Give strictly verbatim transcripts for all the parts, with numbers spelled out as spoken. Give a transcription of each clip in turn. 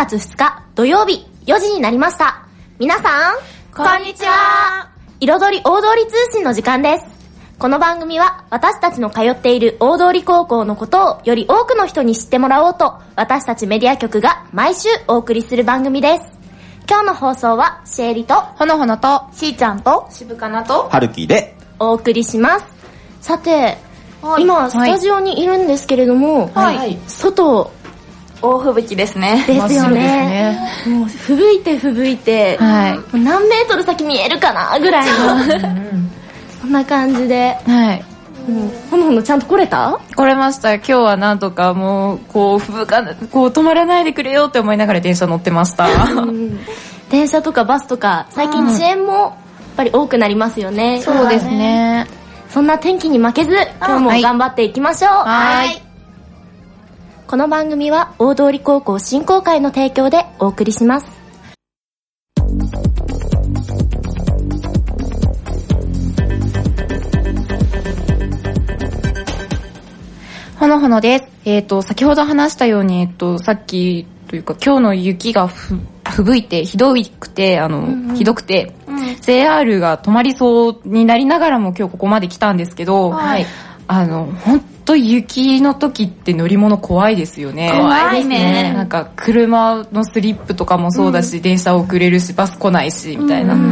がつふつか土曜日よじになりました。皆さん、 こんにちは。 彩り大通り通信の時間です。この番組は私たちの通っている大通高校のことをより多くの人に知ってもらおうと、私たちメディア局が毎週お送りする番組です。今日の放送はシエリとほのほのとしーちゃんと渋かなとはるきでお送りします。さて、 はい、 今スタジオにいるんですけれども、 はいはい、 外大吹雪ですね。 ですよね。もう吹雪いて吹雪いて、はい、もう何メートル先見えるかなぐらいのそんな感じで、はい。もうほのほのちゃんと来れた？ 来れました。今日はなんとかもうこう吹雪かこう止まらないでくれよって思いながら電車乗ってました。 うん、電車とかバスとか最近遅延もやっぱり多くなりますよね。 そうですね。 そんな天気に負けず今日も頑張っていきましょう。 はい。はい。 この番組は大通高校振興会の提供でお送りします。 ほのほのです。えっと、先ほど話したように、えっと、さっきというか今日の雪がふ吹雪いてひどくて、あの、うんうん、ひどくて、うん、ジェイアール が止まりそうになりながらも今日ここまで来たんですけど、はい、あの、本当雪の時って乗り物怖いですよね。 怖いですね。 なんか車のスリップとかもそうだし、うん、電車遅れるし、バス来ないし、みたいな。うん、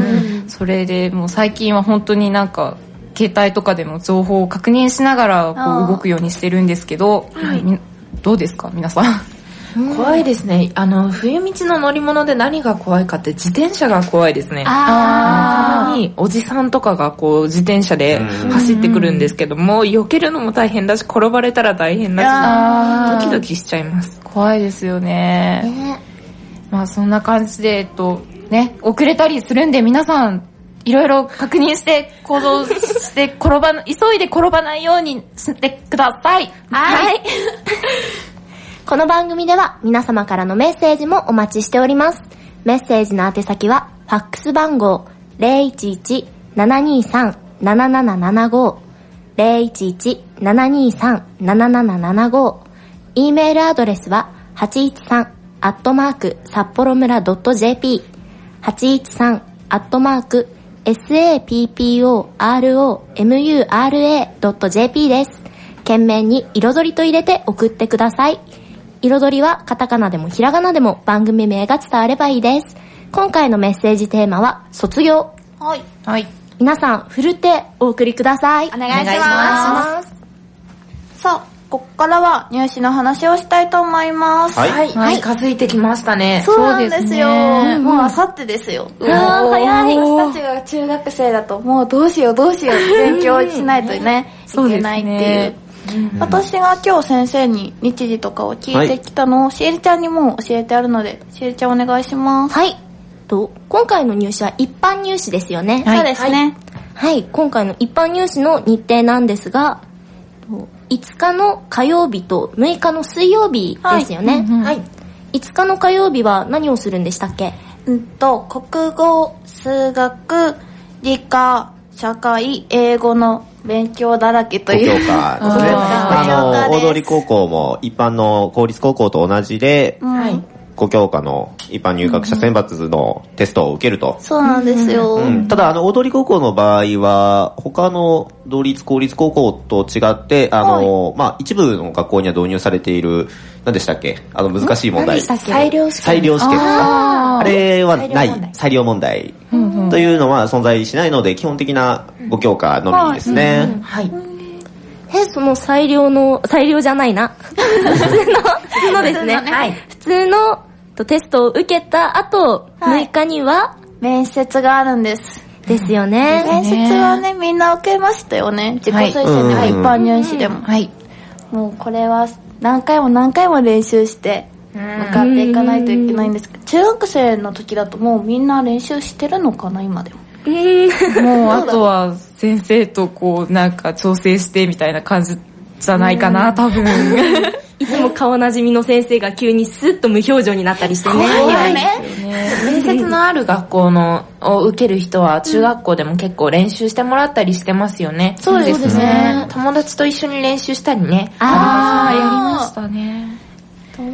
それでもう最近は本当になんか、携帯とかでも情報を確認しながらこう動くようにしてるんですけど、はい、どうですか皆さん？ 怖いですね。あの冬道の乗り物で何が怖いかって自転車が怖いですね。 あたまにおじさんとかがこう自転車で走ってくるんですけども、避けるのも大変だし転ばれたら大変だし、ドキドキしちゃいます。 怖いですよね。ね、まあそんな感じでえっとね遅れたりするんで皆さんいろいろ確認して行動して転ば急いで転ばないようにしてください。 はい。はい、この番組では皆様からのメッセージもお待ちしております。メッセージの宛先はファックス番号 ゼロいちいち ななにさん ななななななご ゼロいちいち ななにさん なななななご、 E メールアドレスははちいちさん アットマーク札幌村 .jp はちいちさん アットマークサッポロムラ ドット ジェーピー です。懸命に彩りと入れて送ってください。彩りはカタカナでもひらがなでも番組名が伝わればいいです。今回のメッセージテーマは卒業。 はい。 はい。 皆さん、ふるってお送りください。 お願いします。さあ、ここからは入試の話をしたいと思います。 はい。はいはい、近づいてきましたね。 そうなんですよ。 そうですね、 もうあさってですよ。 うん、あー、早い。 私たちが中学生だと、もうどうしようどうしよう勉強しないとね、いけないっていう。うん、私が今日先生に日時とかを聞いてきたのを、はい、しえりちゃんにも教えてあるので、しえりちゃんお願いします。 はい。と、今回の入試は一般入試ですよね。 はい、そうですね。 はい。はい、今回の一般入試の日程なんですが、いつかの火曜日とむいかの水曜日ですよね。はい。うんうん、はい、いつかの火曜日は何をするんでしたっけ？ うんと、国語、数学、理科、社会、英語の勉強だらけという。 ご教科ですね。あの、大通高校も一般の公立高校と同じで、はい。ご教科の一般入学者選抜のテストを受けると。 そうなんですよ。 うん、ただ、あの、大通高校の場合は、他の同立公立高校と違って、あの、はい、まあ、一部の学校には導入されている、何でしたっけ？あの、難しい問題。 裁量試験。 裁量試験ですか？あれはない。裁量問題。というのは存在しないので、基本的なご教科のみですね。うんうん、はい。 え、その裁量の、裁量じゃないな。普通の、普通のですね。はい。普通のテストを受けた後、はい、むいかには面接があるんです。 ですよね。 面接はね、みんな受けましたよね。自己推薦でも一般入試でも。はい。もうこれは何回も何回も練習して向かっていかないといけないんですけど、中学生の時だともうみんな練習してるのかな、今でも。 うーんもうあとは先生とこうなんか調整してみたいな感じじゃないかな、多分。 いつも顔なじみの先生が急にスッと無表情になったりしてね。 怖いね。面接のある学校のを受ける人は中学校でも結構練習してもらったりしてますよね。 そうですね。 友達と一緒に練習したりね。 あー、やりましたね。 友達と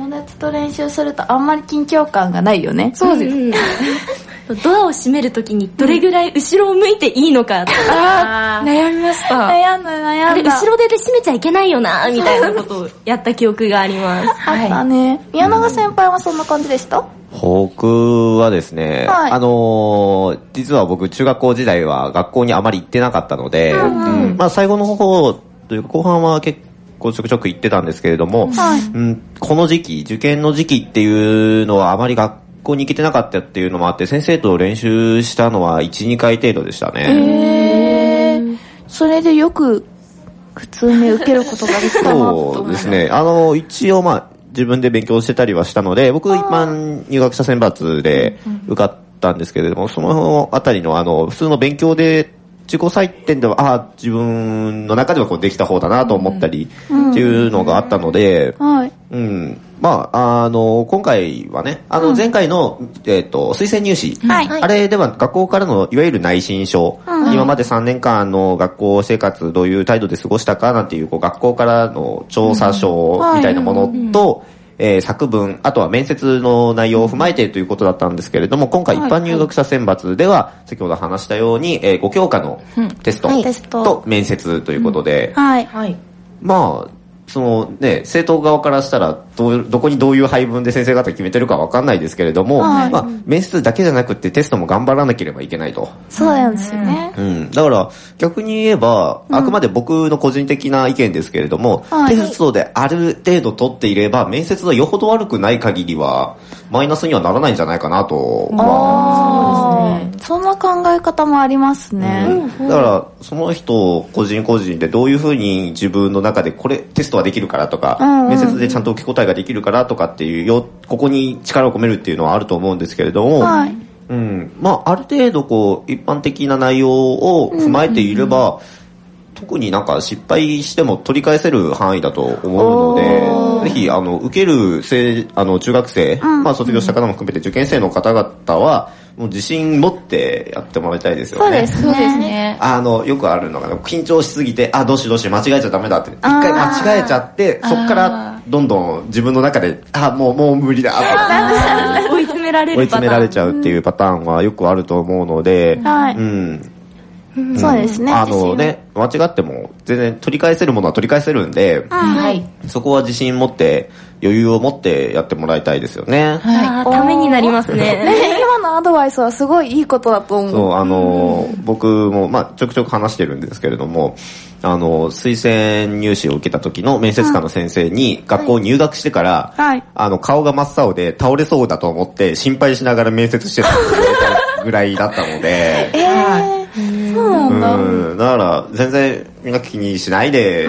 と練習するとあんまり緊張感がないよね。 そうです。うんドアを閉めるときにどれぐらい後ろを向いていいのか。 あー、悩みました。 悩んだ悩んだ。 あれ、後ろ手で閉めちゃいけないよな、みたいなことをやった記憶があります。 あったね。宮永先輩はそんな感じでした？ 僕はですね、はい、あのー、実は僕中学校時代は学校にあまり行ってなかったので、うんうん、まあ最後の方というか後半は結構ちょくちょく行ってたんですけれども、はいうん、この時期、受験の時期っていうのはあまり学校に行けてなかったっていうのもあって、先生と練習したのはいち、にかい程度でしたね。 へー。それでよく普通に受けることができたなと思います。 そうですね。あの、一応まあ、自分で勉強してたりはしたので、僕一般入学者選抜で受かったんですけれども、そのあたりのあの、普通の勉強で自己採点では、ああ、自分の中ではこうできた方だなと思ったりっていうのがあったので、はい。うん。まあ、あの、今回はね、あの、前回の、えっと、推薦入試。はい。あれでは学校からのいわゆる内申書。今までさんねんかんの学校生活どういう態度で過ごしたかなんていう、こう、学校からの調査書みたいなものと、えー、作文、あとは面接の内容を踏まえてということだったんですけれども、今回一般入学者選抜では、先ほど話したように、えー、ご教科のテストと面接ということで、 はい。はい。 まあ、そのね、生徒側からしたらど、どこにどういう配分で先生方決めてるかわかんないですけれども、はい、まあ、面接だけじゃなくてテストも頑張らなければいけないと。 そうなんですよね。 うん。だから、逆に言えば、あくまで僕の個人的な意見ですけれども、うん、テストである程度取っていれば、面接はよほど悪くない限りは、マイナスにはならないんじゃないかなとは。 そうですね。そんな考え方もありますね。 うん、だから、その人個人個人でどういうふうに自分の中でこれテストはできるからとか、うんうん、面接でちゃんと受け答えができるからとかっていうよ、ここに力を込めるっていうのはあると思うんですけれども、はい、うん、まあある程度こう一般的な内容を踏まえていれば、うんうんうん、特になんか失敗しても取り返せる範囲だと思うので、ぜひあの受けるせあの中学生、うん、まあ卒業した方も含めて受験生の方々はもう自信持ってやってもらいたいですよね。 そうですね。そうですね。 あの、よくあるのが、緊張しすぎて、あ、どうしどうし間違えちゃダメだって。一回間違えちゃって、そっからどんどん自分の中で、あ、もう、もう無理だとか。 追い詰められるパターン。 追い詰められちゃうっていうパターンはよくあると思うので、はい。うん。 うん、そうですね。 あのね、間違っても全然取り返せるものは取り返せるんで、はい、そこは自信持って、余裕を持ってやってもらいたいですよね。 はい。ためになりますね。 ね、今のアドバイスはすごいいいことだと思う。 そう、あの、僕も、まあちょくちょく話してるんですけれども、あの、推薦入試を受けた時の面接官の先生に、学校入学してから、はい、あの、顔が真っ青で倒れそうだと思って心配しながら面接してたぐらいだったので、 えーそうなんだ。 うん。だから、全然みんな気にしないで、うん。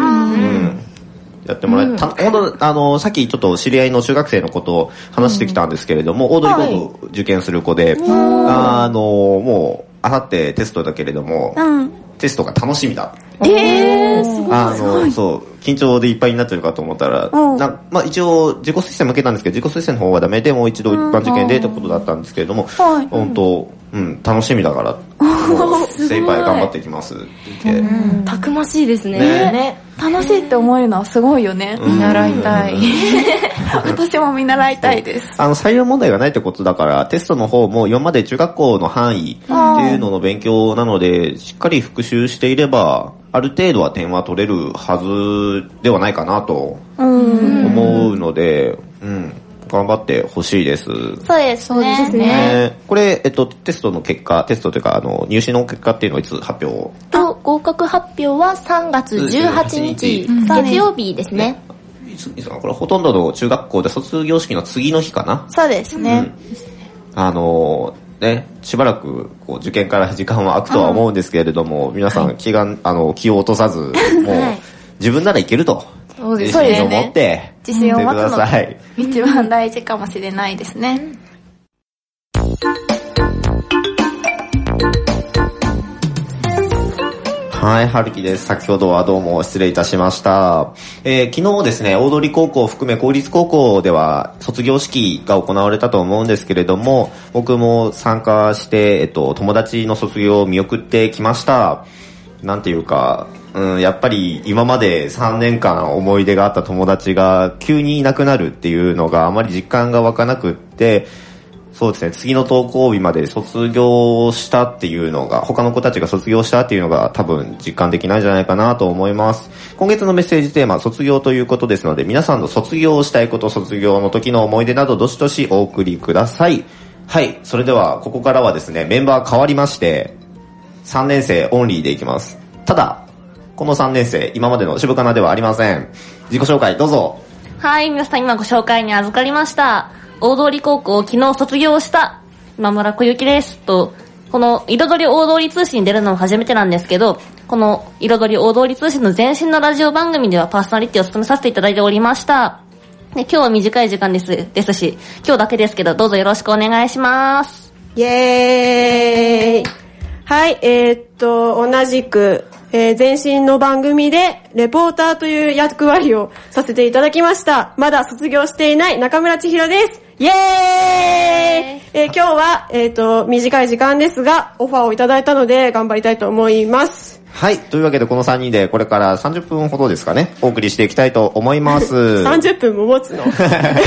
やってもらえ、うん、た、ほんと、あの、さっきちょっと知り合いの中学生のことを話してきたんですけれども、うん、オードリー高校受験する子で、はい、あの、もう、あさってテストだけれども、うん、テストが楽しみだ。 えー、すごい。 あの、そう、緊張でいっぱいになってるかと思ったら、うん、なまあ一応自己推薦も受けたんですけど、自己推薦の方はダメで、もう一度一般受験でってことだったんですけれども、はい、本当、うん、楽しみだから、もう精一杯頑張っていきますって言って。 うん、たくましいですね。 ねね楽しいって思えるのはすごいよね。 見習いたい。 私も見習いたいです。 あの、採用問題がないってことだから、テストの方も今まで中学校の範囲っていうのの勉強なので、しっかり復習していれば、ある程度は点は取れるはずではないかなと思うので、うん。頑張ってほしいです。 そうですね。そうですね。 これ、えっと、テストの結果、テストというか、あの、入試の結果っていうのはいつ発表？ と、合格発表はさんがつじゅうはちにち、月曜日ですね。 いつ、いつかな、これほとんどの中学校で卒業式の次の日かな？ そうですね。 うん、あの、ね、しばらくこう受験から時間は空くとは思うんですけれども、うん、皆さん気が、はい、あの、気を落とさず、もう、自分ならいけると。 そうですね。自信を持って、 自信を持つのが一番大事かもしれないですね。 はい、はるきです。先ほどはどうも失礼いたしました。えー、昨日ですね、大通高校を含め公立高校では卒業式が行われたと思うんですけれども、僕も参加して、えっと、友達の卒業を見送ってきました。なんていうか、 うん、やっぱり今までさんねんかん思い出があった友達が急にいなくなるっていうのがあまり実感が湧かなくって、そうですね、次の登校日まで卒業したっていうのが、他の子たちが卒業したっていうのが多分実感できないんじゃないかなと思います。今月のメッセージテーマ、卒業ということですので、皆さんの卒業したいこと、卒業の時の思い出など、どしどしお送りください。はい、それではここからはですね、メンバー変わりまして、さんねん生オンリーでいきます。ただ、このさんねん生、今までの渋かなではありません。自己紹介どうぞ。 はい、皆さん今ご紹介に預かりました。大通高校を昨日卒業した今村小雪ですと、この彩り大通通信に出るのも初めてなんですけど、この彩り大通通信の前身のラジオ番組ではパーソナリティを務めさせていただいておりました。で、今日は短い時間ですですし、今日だけですけどどうぞよろしくお願いします。 イエーイ。はい、えー、っと同じく、えー、前身の番組でレポーターという役割をさせていただきました。まだ卒業していない中村千尋です。イエーイ、えー、今日は、えー、と短い時間ですがオファーをいただいたので頑張りたいと思います。 はい、というわけでこのさんにんでこれからさんじゅっぷんほどですかね、お送りしていきたいと思います。 さんじゅっぷんも持つのあ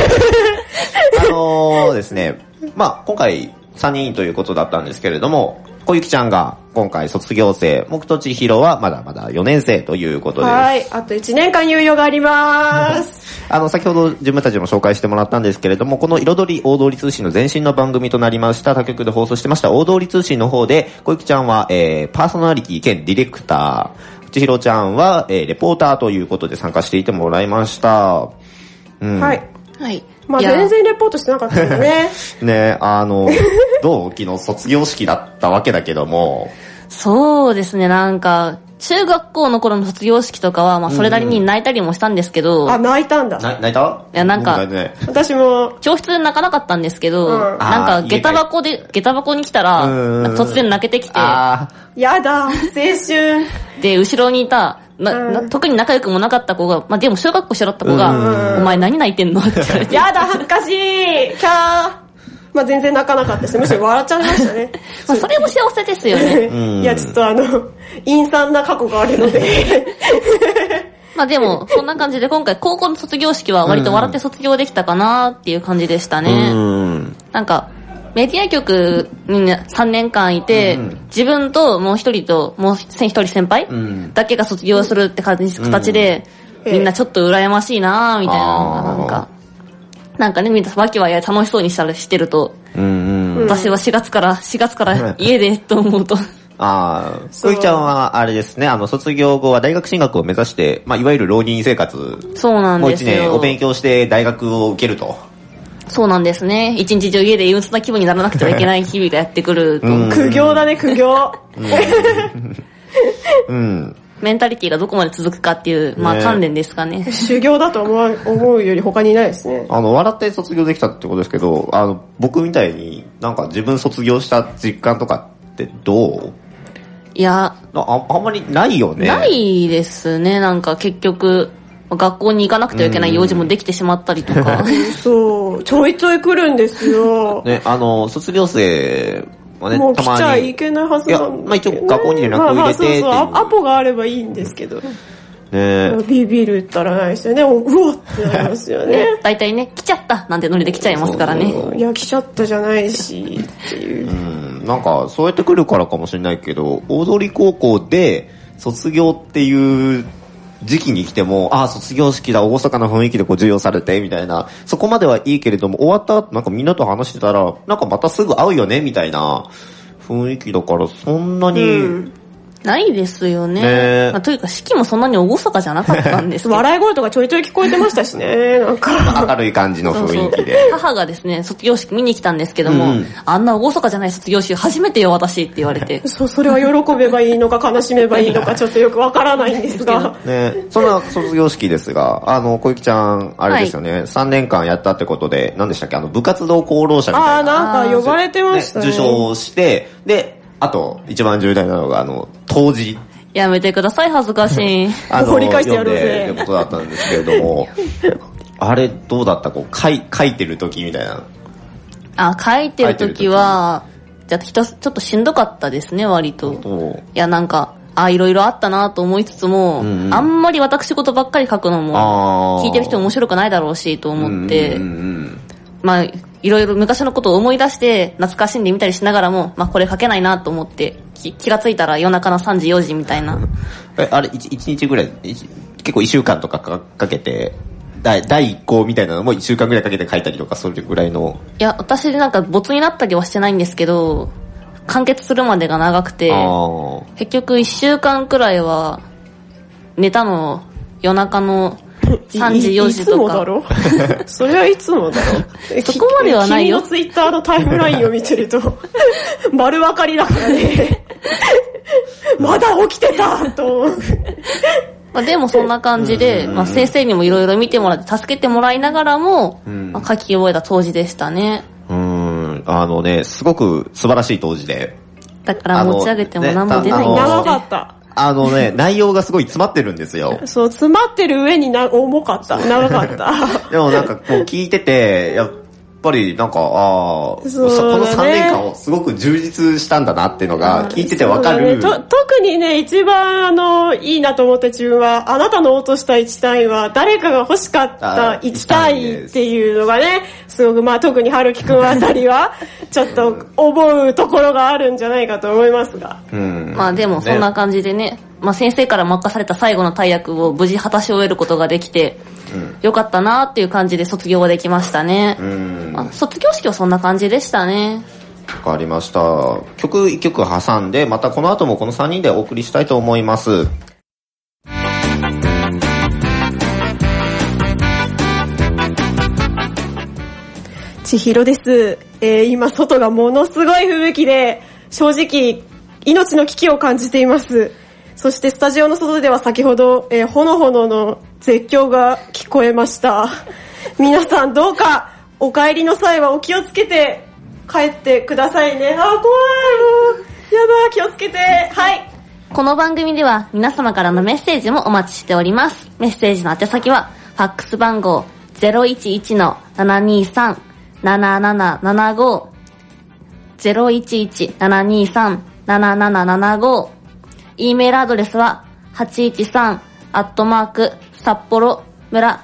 のーですね、まあ今回さんにんということだったんですけれども、小雪ちゃんが今回卒業生、僕と千尋はまだまだよねん生ということです。 はい、あといちねんかん猶予があります。 あの、先ほど自分たちも紹介してもらったんですけれども、この彩り大通通信の前身の番組となりました、他局で放送してました大通通信の方で、小雪ちゃんは、えー、パーソナリティ兼ディレクター、千尋ちゃんは、えー、レポーターということで参加していてもらいました。 うん、はい。 はい。 まあ全然レポートしてなかったよね。 ね、あの、同期の卒業式だったわけだけども。 そうですね、なんか、中学校の頃の卒業式とかは、まあそれなりに泣いたりもしたんですけど。 うん、あ、泣いたんだ。 泣いた？ いや、なんか、 私も。 教室で泣かなかったんですけど、うん、なんか、下駄箱で、下駄箱に来たら、突然泣けてきて。 やだ、青春。 で、後ろにいた、な、な、特に仲良くもなかった子が、まあ、でも小学校一緒だった子が、お前何泣いてんのって言われて。 やだ、恥ずかしいキャー。まあ、全然泣かなかったです。むしろ笑っちゃいましたね。 まあ、それも幸せですよね。 いや、ちょっとあの、陰惨な過去があるので。 まあでも、そんな感じで今回高校の卒業式は割と笑って卒業できたかなっていう感じでしたね。なんか、メディア局にさんねんかんいて、うん、自分ともう一人ともう一人先輩だけが卒業するって形で、うん、みんなちょっと羨ましいなぁみたいな、なんか、なんかね、みんなわきわや楽しそうにしたらしてると、うんうん、私はしがつから、しがつから家でと思うと。 ああ、小雪ちゃんはあれですね、あの、卒業後は大学進学を目指して、まあ、いわゆる浪人生活。 そうなんですよ。 もう一年お勉強して大学を受けると。 そうなんですね。一日中家で憂鬱な気分にならなくてはいけない日々がやってくると。 苦行だね、苦行。 うん。 メンタリティがどこまで続くかっていう、まあ、鍛錬ですかね。 修行だと思う、思うより他にいないですね。 あの、笑って卒業できたってことですけど、あの、僕みたいになんか自分卒業した実感とかってどう？ いや、 あ、あんまりないよね。 ないですね、なんか結局。学校に行かなくてはいけない用事もできてしまったりとか。 そう、ちょいちょい来るんですよ。 ね、あの、卒業生はね、 もう来ちゃいけないはずなんだけど、ね。 いや、まあ一応学校に連絡を入れてっていう。 まあまあそうそう、アポがあればいいんですけど。 ねビビるったらないですよね。うわってなりますよね。 大体ね、来ちゃったなんてノリで来ちゃいますからね。 そうそう、いや、来ちゃったじゃないし、っていう。 うん、なんか、そうやって来るからかもしれないけど、大通高校で卒業っていう、時期に来ても、ああ、卒業式だ、厳かな雰囲気でこう授与されて、みたいな、そこまではいいけれども、終わった後、なんかみんなと話してたら、なんかまたすぐ会うよね、みたいな雰囲気だから、そんなに、うんないですよね。 ね、 まあ、というか式もそんなに厳かじゃなかったんですけど笑い声とかちょいちょい聞こえてましたしね。なんか明るい感じの雰囲気で。 そうそう、母がですね、卒業式見に来たんですけども、うん、あんな厳かじゃない卒業式初めてよ私って言われて。 そう、それは喜べばいいのか悲しめばいいのかちょっとよくわからないんですが。 ね、そんな卒業式ですが、あの、小雪ちゃん、あれですよね、はい、さんねんかんやったってことで、何でしたっけ、あの、部活動功労者みたいな。 ああ、なんか呼ばれてましたね。 ね、受賞して、で、あと、一番重大なのが、あの、当時。 やめてください、恥ずかしい。 あの、 掘り返してやろうぜ。 ってことだったんですけれども、あれ、どうだったこう、書い、書いてる時みたいな。 あ、書いてる時は、じゃあ、ちょっとしんどかったですね、割と。いや、なんか、 あ、いろいろあったなと思いつつも、うんうん、あんまり私事ばっかり書くのも、聞いてる人面白くないだろうし、と思って、うんうんうん、まあ、いろいろ昔のことを思い出して、懐かしんでみたりしながらも、まあ、これ書けないなと思って、気, 気がついたら夜中のさんじよじみたいな。 え、あれ、いちにちぐらい、結構いっしゅうかんとか か, かけて、第いっ項みたいなのもいっしゅうかんぐらいかけて書いたりとか、それぐらいの。 いや、私なんか没になったりはしてないんですけど、完結するまでが長くて、結局いっしゅうかんくらいは、寝たの夜中のさんじよじとか。い, い, いつもだろそれはいつもだろそこまではないよ。 君のツイッターのタイムラインを見てると、丸分かりだからね。まだ起きてたと思う。 まあ、でもそんな感じで、まあ、先生にもいろいろ見てもらって助けてもらいながらも、まあ、書き終えた当時でしたね。 うーん、あのね、すごく素晴らしい当時で。 だから持ち上げても何も出ないんです、 ね、長かった。 あのね、内容がすごい詰まってるんですよ。 そう、詰まってる上にな重かった。長かった。 でもなんかこう聞いてて、やっぱりなんか、ああ、ね、このさんねんかんをすごく充実したんだなっていうのが聞いててわかる、 ね、と。特にね、一番あの、いいなと思った自分は、あなたの落としたいち単位は誰かが欲しかったいち単位っていうのがね、すごくまあ特に春樹くんあたりは、ちょっと思うところがあるんじゃないかと思いますが。 うん、まあでもそんな感じでね、まあ先生から任された最後の大役を無事果たし終えることができて、うん、よかったなっていう感じで卒業ができましたね。うん、まあ、卒業式はそんな感じでしたね。 わかりました。曲いっきょく挟んで、またこの後もこのさんにんでお送りしたいと思います。 千尋です。えー、今外がものすごい吹雪で、正直命の危機を感じています。そしてスタジオの外では先ほど、えー、ほのほのの絶叫が聞こえました。皆さんどうかお帰りの際はお気をつけて帰ってくださいね。あー、怖い、もうやだ、気をつけて。はい。 この番組では皆様からのメッセージもお待ちしております。メッセージの宛先はファックス番号 ゼロいちいちのななにさんななななななご ゼロいちいちななにさんななななななご、 E メールアドレスははちいちさんアットマーク札幌村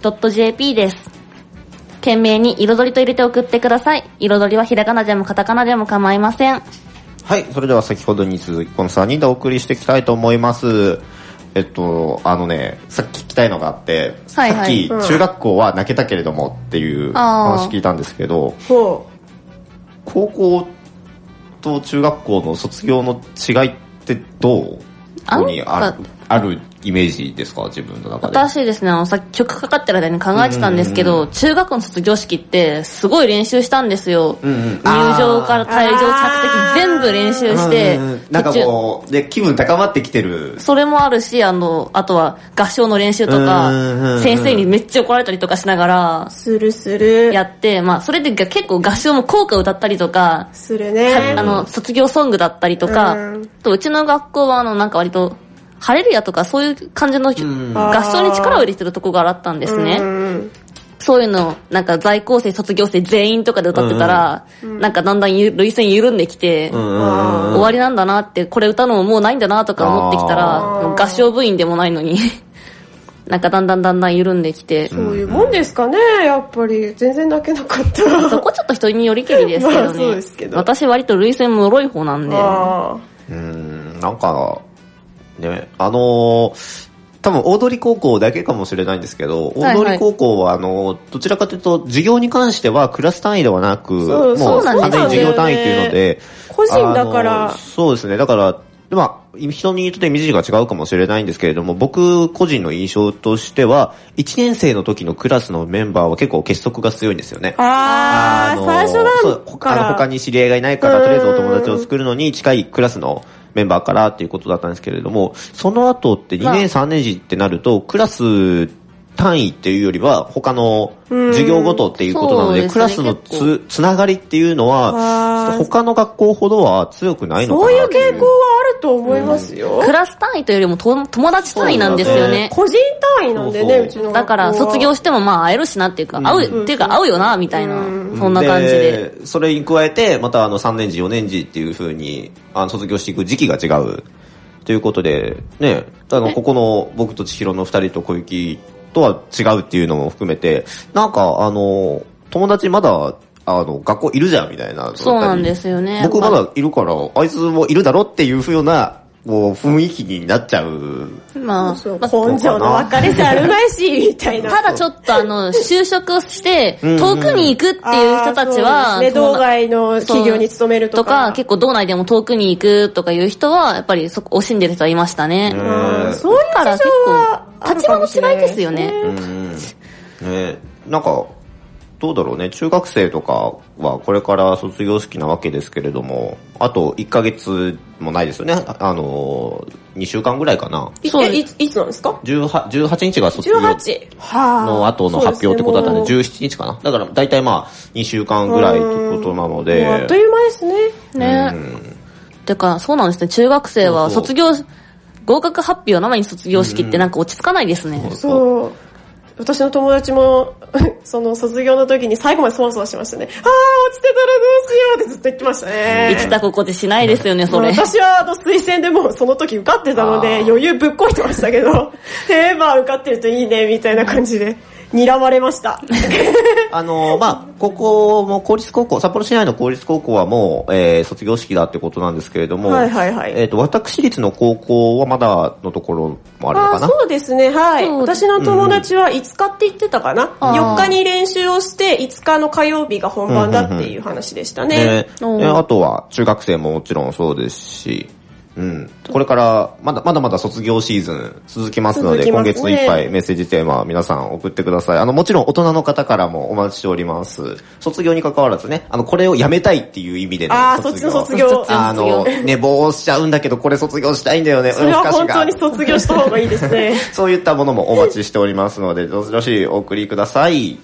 .jp です。懸命に彩りと入れて送ってください。彩りはひらがなでもカタカナでも構いません。 はい、それでは先ほどに続きこのさんにんでお送りしていきたいと思います。えっと、あのね、さっき聞きたいのがあって、はいはい、さっき、中学校は泣けたけれどもっていう話聞いたんですけど、高校と中学校の卒業の違いってどうここにある、あるイメージですか、自分の中で。 私ですね、あの、さっき曲かかってる間に考えてたんですけど、中学校の卒業式ってすごい練習したんですよ。うんうん、入場から退場、着席全部練習して、うんうん、 なんかもう、で、気分高まってきてる。 それもあるし、あの、あとは合唱の練習とか、先生にめっちゃ怒られたりとかしながら、 するする。 やって、まあ、それで結構合唱も校歌を歌ったりとか、 するね。 あの、卒業ソングだったりとか、うん、とうちの学校はあの、なんか割と、ハレルヤとかそういう感じの合唱に力を入れてるとこがあったんですね。そういうのをなんか在校生卒業生全員とかで歌ってたら、なんかだんだん涙腺緩んできて、終わりなんだなって、これ歌うのももうないんだなとか思ってきたら、合唱部員でもないのになんかだんだんだんだん緩んできて、 そういうもんですかね。やっぱり全然泣けなかったそこちょっと人によりけりですけどね、まあ、そうですけど、私割と涙腺脆い方なんで、 うーん、なんかね、あのー、多分大通高校だけかもしれないんですけど、大通高校はあのー、どちらかというと授業に関してはクラス単位ではなく、もう完全に授業単位っていうので、 個人だから、 そうですね、だからまあ人によってイメージが違うかもしれないんですけれども、僕個人の印象としては、いちねん生の時のクラスのメンバーは結構結束が強いんですよね。 あー、あのー、最初なんかあの他に知り合いがいないから、とりあえずお友達を作るのに近いクラスのメンバーからっていうことだったんですけれども、その後ってにねんさんねん時ってなると、クラス単位っていうよりは他の授業ごとっていうことなので、でね、クラスのつつながりっていうのは他の学校ほどは強くないのかな。 そういう傾向はあると思いますよ。 クラス単位というよりもと友達単位なんですよね。 個人単位なんでね、そうそう、うちの学校は。だから卒業してもまあ会えるしなっていうか、会う、うん、っていうか会うよなみたいな、うん、そんな感じで。 でそれに加えてまたあのさんねん時よねん時っていう風にあの卒業していく時期が違うということで、ね、あの、ここの僕と千尋の二人と小雪とは違うっていうのも含めて、なんか、あの、友達まだ、あの、学校いるじゃんみたいな。 そうなんですよね。 僕まだいるから、あいつもいるだろっていう風な、もう雰囲気になっちゃう。 まあ、そう根性の別れじゃあるまいし、みたいな。 ただちょっとあの、就職をして、遠くに行くっていう人たちは、 ね、道外の企業に勤めるとか。 とか、結構道内でも遠くに行くとかいう人は、やっぱりそこ惜しんでる人はいましたね。 うん、そういう事情は立場の違いですよね。 うん。ね、なんか、どうだろうね、中学生とかはこれから卒業式なわけですけれども、あといっかげつもないですよね。あの、にしゅうかんぐらいかな。 いえ、いつ、いつなんですか ?じゅうはち、じゅうはちにちが卒業の後の発表ってことだったんで、じゅうしちにちかな。だから大体まあ、にしゅうかんぐらいってことなので。 あっという間ですね。 ね。てか、そうなんですね。中学生は卒業、合格発表の前に卒業式ってなんか落ち着かないですね。 そう。私の友達も、その卒業の時に最後までそわそわしましたね。あー、落ちてたらどうしようってずっと言ってましたね。 生きた心地しないですよね、それ。 私はあの推薦でもその時受かってたので余裕ぶっこいてましたけど、えー、まあ受かってるといいね、みたいな感じで。睨まれました。 あの、まあ、ここも公立高校、札幌市内の公立高校はもう、えー、卒業式だってことなんですけれども、 はいはいはい。 えっと、私立の高校はまだのところもあるのかな？ あ、そうですね、はい。私の友達はいつかって言ってたかな、うん、よっかに練習をして、いつかの火曜日が本番だっていう話でしたね。 うんうんうん、えー、あとは中学生ももちろんそうですし、うん。これから、まだ、まだまだ卒業シーズン続きますので、ね、今月いっぱいメッセージテーマ皆さん送ってください。あの、もちろん大人の方からもお待ちしております。卒業に関わらずね、あの、これをやめたいっていう意味でのああ、そっちの卒業。 あの、寝坊しちゃうんだけど、これ卒業したいんだよね。 それは本当に卒業した方がいいですね。 そういったものもお待ちしておりますので、どしどしお送りください。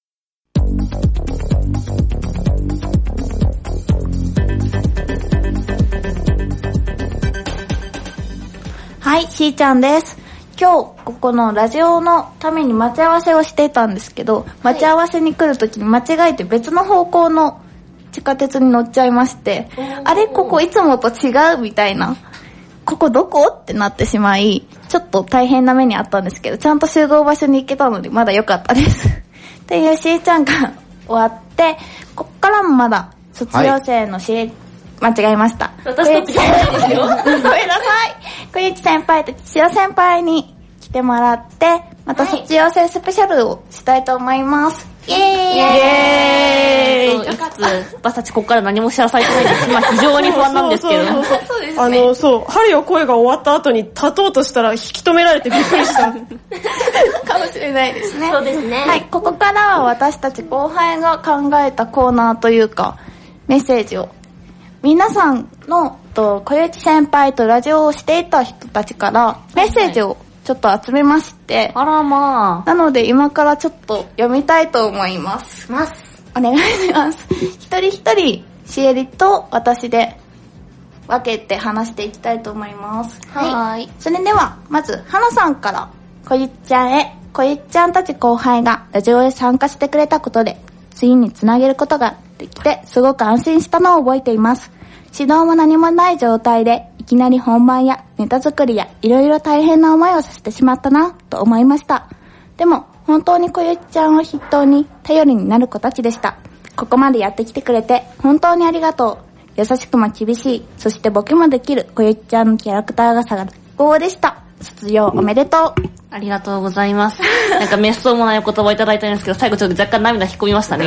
はい、しーちゃんです。今日、ここのラジオのために待ち合わせをしていたんですけど、待ち合わせに来るときに間違えて別の方向の地下鉄に乗っちゃいまして、あれ、ここいつもと違うみたいな、ここどこってなってしまい、ちょっと大変な目にあったんですけど、ちゃんと集合場所に行けたのでまだ良かったです。っていうしーちゃんが終わって、こっからもまだ卒業生のしー、はい間違えました。 私と違いですよ。 ごめんなさい。小雪先輩と千代先輩に来てもらって、また卒業生スペシャルをしたいと思います。イェーイイェーイいつ、私たちここから何も知らされてないんです。今非常に不安なんですけど。 そうそうそうそうあの、そう、春よ声が終わった後に立とうとしたら引き止められてびっくりした。 かもしれないですね。 そうですね。 はい、ここからは私たち後輩が考えたコーナーというか、メッセージを皆さんのと小雪先輩とラジオをしていた人たちからメッセージをちょっと集めまして、 あらまあ。 なので今からちょっと読みたいと思います。 ます。 お願いします。一人一人しえりと私で分けて話していきたいと思います。 はい。 それではまず花さんから小雪ちゃんへ、小雪ちゃんたち後輩がラジオへ参加してくれたことで次につなげることができてすごく安心したのを覚えています。指導も何もない状態でいきなり本番やネタ作りやいろいろ大変な思いをさせてしまったなと思いました。でも本当に小雪ちゃんを筆頭に頼りになる子たちでした。ここまでやってきてくれて本当にありがとう。優しくも厳しい、そしてボケもできる小雪ちゃんのキャラクターが最高でした。卒業おめでとう。 ありがとうございます。なんか滅相もないお言葉をいただいたんですけど、最後ちょっと若干涙引っ込みましたね。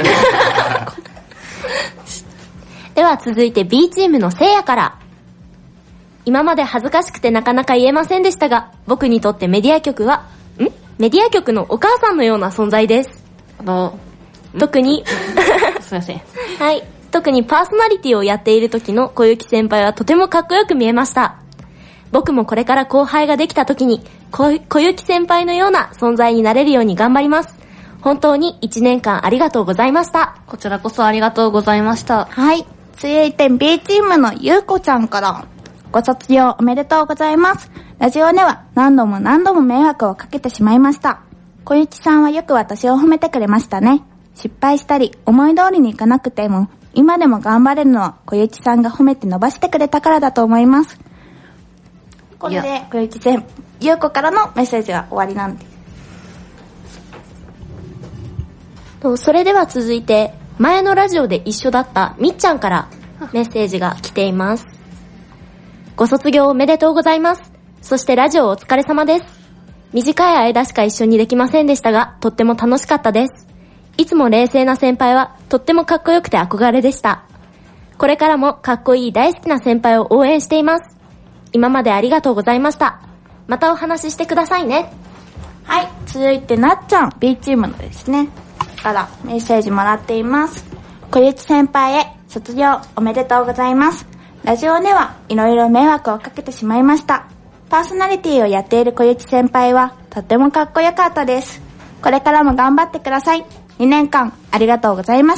では続いて B チームのせいやから。今まで恥ずかしくてなかなか言えませんでしたが、僕にとってメディア局は、んメディア局のお母さんのような存在です。 あの、 特に、 すいません。 はい。特にパーソナリティをやっている時の小雪先輩はとてもかっこよく見えました。僕もこれから後輩ができた時に、小, 小雪先輩のような存在になれるように頑張ります。本当にいちねんかんありがとうございました。 こちらこそありがとうございました。 はい。続いて B チームのゆうこちゃんから、ご卒業おめでとうございます。ラジオでは何度も何度も迷惑をかけてしまいました。小雪さんはよく私を褒めてくれましたね。失敗したり思い通りにいかなくても、今でも頑張れるのは小雪さんが褒めて伸ばしてくれたからだと思います。 これで小雪先ゆうこからのメッセージは終わりなんで。 とそれでは続いて前のラジオで一緒だったみっちゃんからメッセージが来ています。ご卒業おめでとうございます。そしてラジオお疲れ様です。短い間しか一緒にできませんでしたが、とっても楽しかったです。いつも冷静な先輩はとってもかっこよくて憧れでした。これからもかっこいい大好きな先輩を応援しています。今までありがとうございました。またお話ししてくださいね。 はい、続いてなっちゃん B チームのですねからメッセージもらっています。小雪先輩へ卒業おめでとうございます。ラジオではいろいろ迷惑をかけてしまいました。パーソナリティをやっている小雪先輩はとってもかっこよかったです。これからも頑張ってください。にねんかんありがとうございました。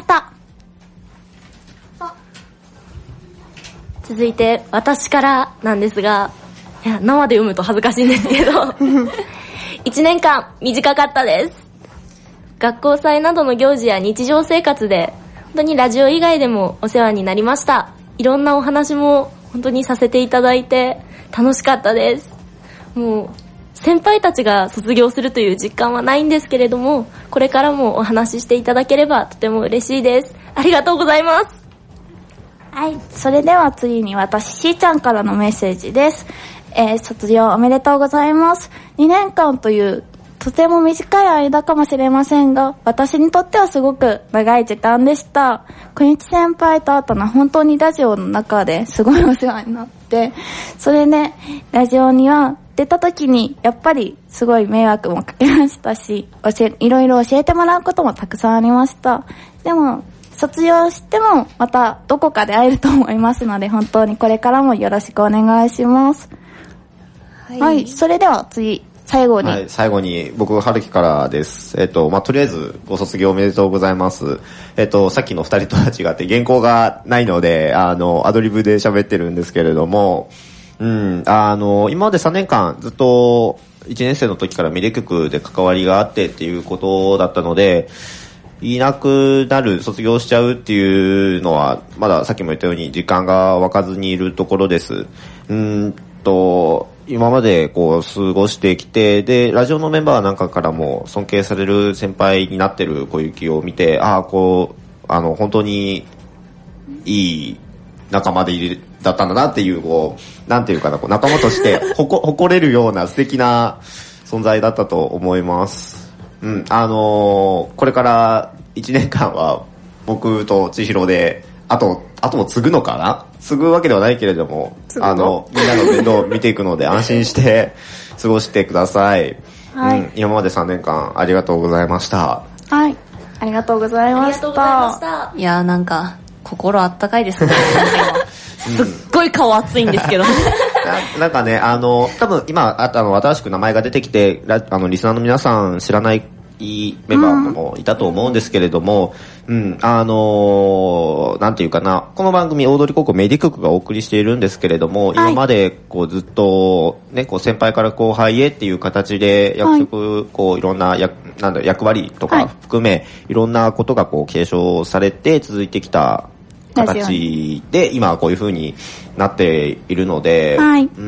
続いて私からなんですが、いや生で読むと恥ずかしいんですけどいちねんかん短かったです。学校祭などの行事や日常生活で本当にラジオ以外でもお世話になりました。いろんなお話も本当にさせていただいて楽しかったです。もう先輩たちが卒業するという実感はないんですけれども、これからもお話ししていただければとても嬉しいです。ありがとうございます。 はい、それでは次に私しーちゃんからのメッセージです。えー、卒業おめでとうございます。にねんかんというとても短い間かもしれませんが、私にとってはすごく長い時間でした。小雪先輩と会ったのは本当にラジオの中ですごいお世話になって、それでラジオには出た時にやっぱりすごい迷惑もかけましたし、教えいろいろ教えてもらうこともたくさんありました。でも卒業してもまたどこかで会えると思いますので、本当にこれからもよろしくお願いします。はい、はい、それでは次最後に、 はい、最後に僕春樹からです。えっとまあとりあえずご卒業おめでとうございます。えっとさっきの二人とは違って原稿がないので、あのアドリブで喋ってるんですけれども、うんあの今までさんねんかんずっといちねん生の時からミレ局で関わりがあってっていうことだったので、いなくなる、卒業しちゃうっていうのはまださっきも言ったように時間が湧かずにいるところです。うんと今までこう過ごしてきて、でラジオのメンバーなんかからも尊敬される先輩になってる小雪を見て、ああこうあの本当にいい仲間でいるだったんだなっていう、こうなんていうかな、こう仲間として誇れるような素敵な存在だったと思います。うん、あのー、これからいちねんかんは僕と千尋で、あと、あとも継ぐのかな、継ぐわけではないけれども、あの、みんなの面倒を見ていくので安心して過ごしてください。はい、うん。今までさんねんかんありがとうございました。 はい。ありがとうございました。ありがとうございました。いやーなんか、心あったかいですね。すっごい顔熱いんですけど。な, なんかね、あの、多分今、あの、新しく名前が出てきて、あの、リスナーの皆さん知らないメンバーもいたと思うんですけれども、うん、うん、あのー、なんていうかな、この番組、大通高校メディ局がお送りしているんですけれども、はい、今まで、こう、ずっと、ね、こう、先輩から後輩へっていう形で、約束、はい、こう、いろんな役、なんだ、役割とか含め、はい、いろんなことがこう、継承されて続いてきた形で、今はこういう風になっているので、はい、うん、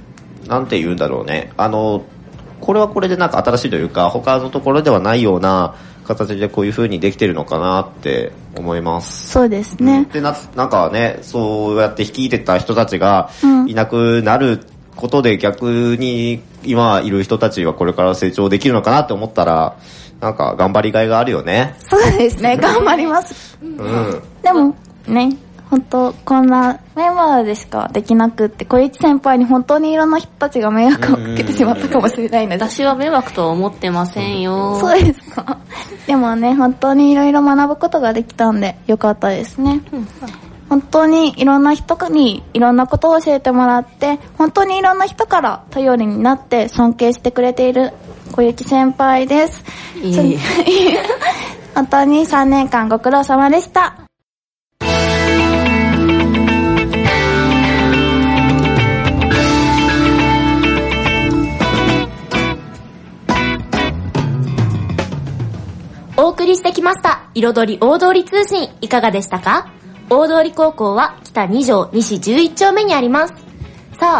なんて言うんだろうね、あの、これはこれでなんか新しいというか、他のところではないような形でこういう風にできてるのかなって思います。 そうですね。うん、 でな、なんかね、そうやって率いてた人たちがいなくなることで、逆に今いる人たちはこれから成長できるのかなって思ったら、なんか頑張りがいがあるよね。 そうですね、頑張ります。うん。でもね、本当こんなメンバーでしかできなくって、小雪先輩に本当にいろんな人たちが迷惑をかけてしまったかもしれないので、 私は迷惑とは思ってませんよ。 そうですか。でもね、本当にいろいろ学ぶことができたんでよかったですね。うん、本当にいろんな人にいろんなことを教えてもらって、本当にいろんな人から頼りになって尊敬してくれている小雪先輩です。いい本当にさんねんかんご苦労様でした。 お送りしてきました彩り大通り通信、いかがでしたか？大通高校は北に条西じゅういち丁目にあります。さあ、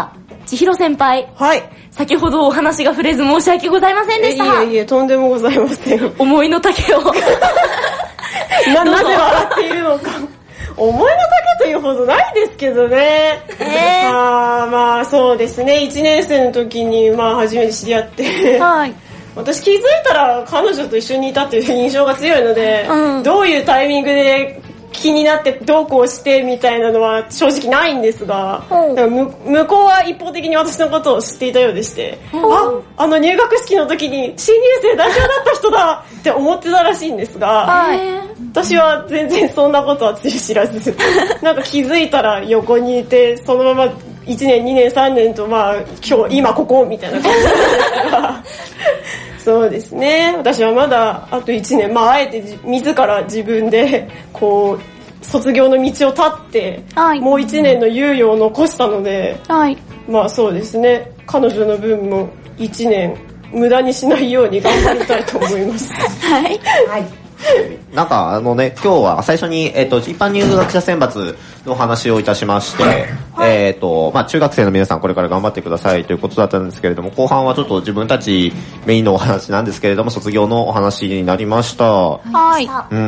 千尋先輩。 はい。 先ほどお話が触れず申し訳ございませんでした。 いえいえ、とんでもございません。 思いの丈を。 な、なぜ笑っているのか。思いの丈というほどないですけどね。えー、あまあそうですね。いちねん生の時にまあ初めて知り合って。はい。私気づいたら彼女と一緒にいたっていう印象が強いので、うん、どういうタイミングで気になってどうこうしてみたいなのは正直ないんですが、うん、向, 向こうは一方的に私のことを知っていたようでして、うん、あ、あの入学式の時に新入生代表だった人だって思ってたらしいんですが、はい、私は全然そんなことは知らず、なんか気づいたら横にいて、そのままいちねん、にねん、さんねんとまあ今日、今ここみたいな感じなんですが、そうですね。私はまだあといちねん、まああえて自ら自分でこう卒業の道を立って、はい、もういちねんの猶予を残したので、はい、まあそうですね。彼女の分もいちねん無駄にしないように頑張りたいと思います。はい。はい。 なんかあのね、今日は最初に、えっと、一般入学者選抜の話をいたしまして、はい、えっと、まあ、中学生の皆さんこれから頑張ってくださいということだったんですけれども、後半はちょっと自分たちメインのお話なんですけれども、卒業のお話になりました。はい。うん、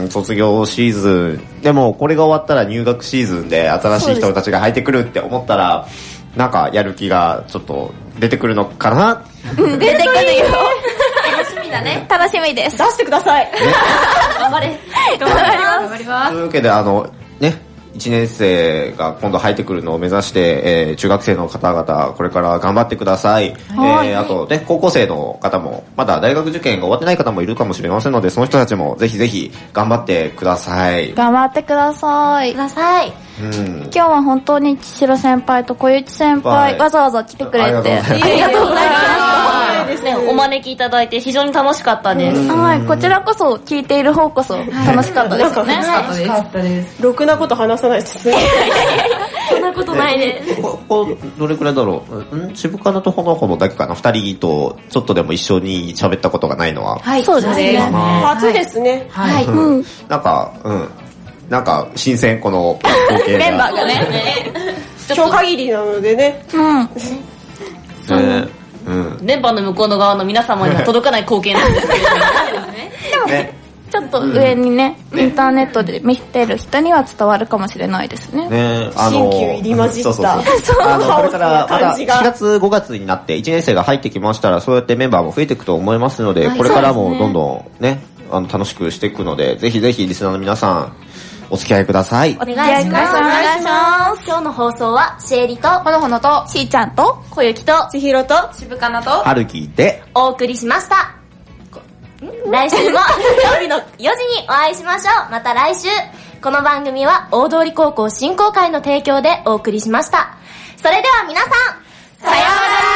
卒業シーズン。でも、これが終わったら入学シーズンで新しい人たちが入ってくるって思ったら、なんかやる気がちょっと出てくるのかな？ 出てくるよ。楽しみだね。楽しみです。 出してください。ね、 頑張れ。 頑張ります。 というわけで、あの、ね、いちねん生が今度入ってくるのを目指して、えー、中学生の方々、これから頑張ってください。はい、えー、あとね、高校生の方も、まだ大学受験が終わってない方もいるかもしれませんので、その人たちもぜひぜひ頑張ってください。 頑張ってください。 ください。 うん、今日は本当に千尋先輩と小雪先輩、わざわざ来てくれて、ありがとうございます。 ね、お招きいただいて非常に楽しかったです。 はい、こちらこそ聞いている方こそ楽しかったですよね。 楽しかったです。ろくなこと話さないです。 そんなことないです。 ここどれくらいだろう。ん、渋かなとほのほのだけかな。二人とちょっとでも一緒に喋ったことがないのは。 はい、そうですね。 初ですね。 はい。 うん。なんか、うん。なんか新鮮この光景が。 メンバーがね。 今日限りなのでね。うん。 ね。うん。 電波の向こうの側の皆様には届かない光景なんですけれども。 でも、ね、ちょっと上にね、うん、インターネットで見てる人には伝わるかもしれないですね。 ね、 あの、新旧入り混じった。そうそうそう。 あの、これからまたしがつごがつになっていちねん生が入ってきましたら、そうやってメンバーも増えていくと思いますので、はい、これからもどんどんね、あの楽しくしていくので、ぜひぜひリスナーの皆さん、お付き合いください。 お願いします。お願いします。今日の放送は、シエリと、 ほのほのと、しーちゃんと、 小雪と、 ちひろと、 渋かなと、 はるきで、 お送りしました。来週も夜のよじにお会いしましょう。また来週。この番組は、大通高校振興会の提供でお送りしました。それでは皆さん、さようなら。